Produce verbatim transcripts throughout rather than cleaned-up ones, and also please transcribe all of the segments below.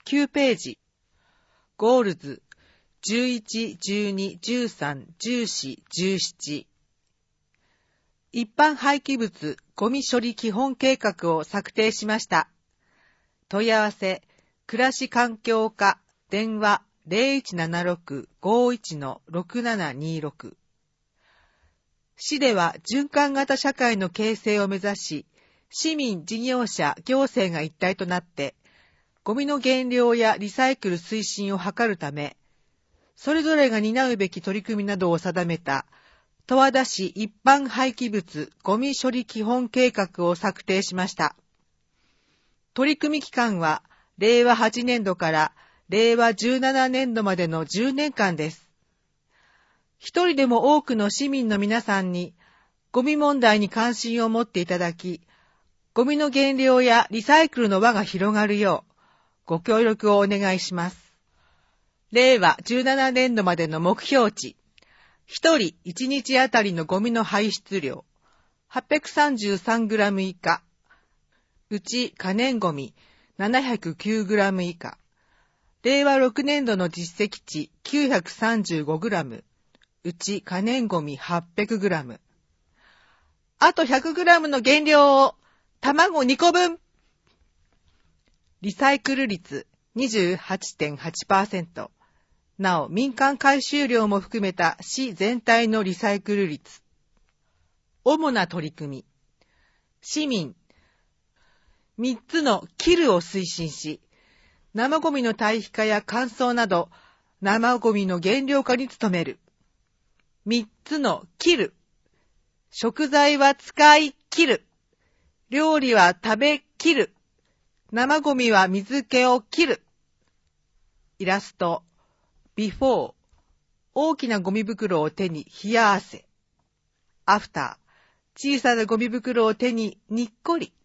きゅうページ。ゴールズじゅういち、じゅうに、じゅうさん、じゅうよん、じゅうなな。一般廃棄物ゴミ処理基本計画を策定しました。問い合わせ、暮らし環境課、電話 ゼロいちななろく ごいち ろくななにろく。市では循環型社会の形成を目指し、市民、事業者、行政が一体となって、ゴミの減量やリサイクル推進を図るため、それぞれが担うべき取り組みなどを定めた、十和田市一般廃棄物ゴミ処理基本計画を策定しました。取り組み期間は、れいわはちねんどかられいわじゅうななねんどまでのじゅうねんかんです。一人でも多くの市民の皆さんに、ゴミ問題に関心を持っていただき、ゴミの減量やリサイクルの輪が広がるよう、ご協力をお願いします。れいわじゅうななねんどまでの目標値、ひとりいちにちあたりのゴミの排出量、はっぴゃくさんじゅうさんグラム以下、うち可燃ゴミななひゃくきゅうグラム以下、れいわろくねんどの実績値きゅうひゃくさんじゅうごグラム、うち可燃ゴミはっぴゃくグラム。あとひゃくグラムの減量を、卵にこぶん。リサイクル率 にじゅうはちてんはちパーセント。なお、民間回収量も含めた市全体のリサイクル率。主な取り組み。市民。みっつのキルを推進し、生ゴミの堆肥化や乾燥など、生ゴミの減量化に努める。みっつのキル。食材は使い切る。料理は食べきる。生ゴミは水気を切る。イラスト。ビフォー。大きなゴミ袋を手に冷や汗。アフター。小さなゴミ袋を手ににっこり。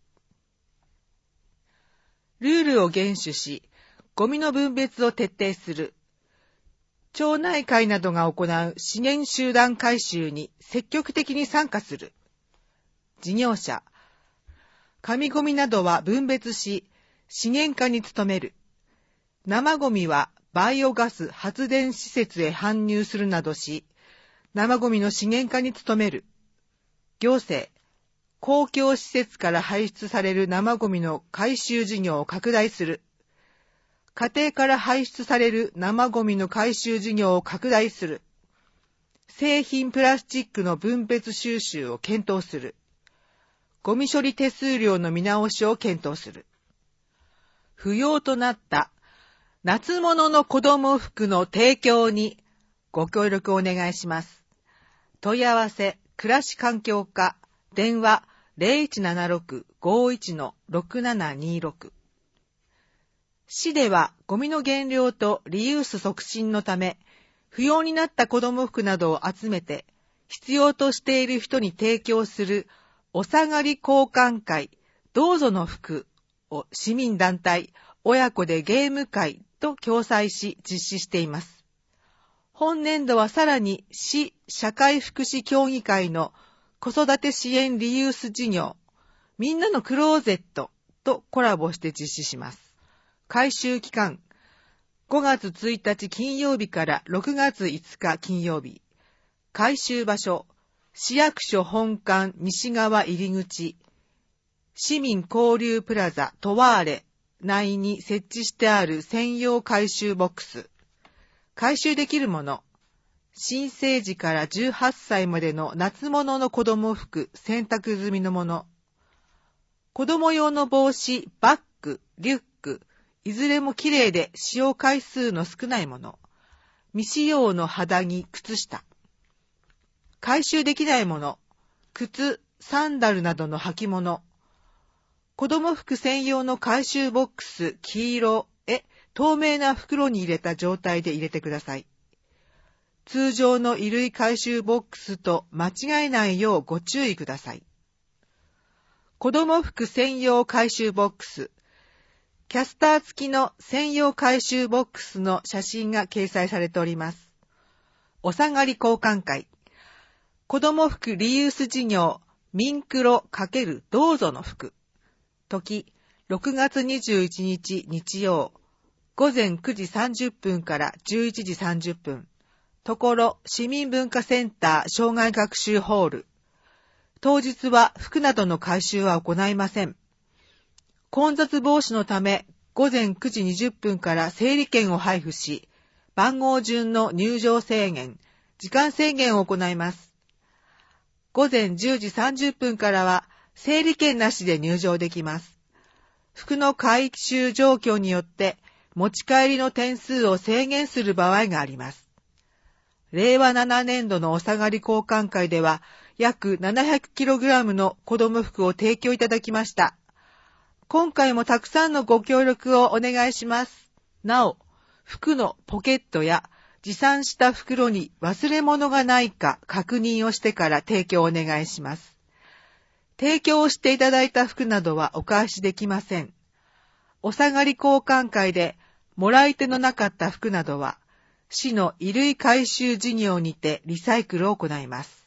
ルールを厳守し、ゴミの分別を徹底する。町内会などが行う資源集団回収に積極的に参加する。事業者。紙ゴミなどは分別し、資源化に努める。生ゴミはバイオガス発電施設へ搬入するなどし、生ゴミの資源化に努める。行政。公共施設から排出される生ゴミの回収事業を拡大する。家庭から排出される生ゴミの回収事業を拡大する。製品プラスチックの分別収集を検討する。ゴミ処理手数料の見直しを検討する。不要となった夏物の子供服の提供にご協力をお願いします。問い合わせ、暮らし環境課、電話 ゼロいちななろく ごいち ろくななにろく。市ではゴミの減量とリユース促進のため、不要になった子供服などを集めて、必要としている人に提供するお下がり交換会、どうぞの服を市民団体、親子でゲーム会と共催し実施しています。本年度はさらに市社会福祉協議会の子育て支援リユース事業、みんなのクローゼットとコラボして実施します。回収期間、ごがつついたち金曜日からろくがついつか金曜日。回収場所、市役所本館西側入り口、市民交流プラザトワーレ内に設置してある専用回収ボックス。回収できるもの、新生児からじゅうはっさいまでの夏物の子供服、洗濯済みのもの。子供用の帽子、バッグ、リュック、いずれもきれいで使用回数の少ないもの。未使用の肌着、靴下。回収できないもの。靴、サンダルなどの履物。子供服専用の回収ボックス、黄色へ透明な袋に入れた状態で入れてください。通常の衣類回収ボックスと間違えないようご注意ください。子供服専用回収ボックス。キャスター付きの専用回収ボックスの写真が掲載されております。お下がり交換会。子供服リユース事業、ミンクロ×どうぞの服。時、ろくがつにじゅういちにち日曜。 ごぜんくじさんじゅっぷんからじゅういちじさんじゅっぷん、ところ市民文化センター障害学習ホール。当日は服などの回収は行いません。混雑防止のため、ごぜんくじにじゅっぷんから整理券を配布し、番号順の入場制限、時間制限を行います。ごぜんじゅうじさんじゅっぷんからは整理券なしで入場できます。服の回収状況によって持ち帰りの点数を制限する場合があります。れいわななねんどのお下がり交換会では約 ななひゃくキログラム の子供服を提供いただきました。今回もたくさんのご協力をお願いします。なお、服のポケットや持参した袋に忘れ物がないか確認をしてから提供をお願いします。提供をしていただいた服などはお返しできません。お下がり交換会でもらい手のなかった服などは、市の衣類回収事業にてリサイクルを行います。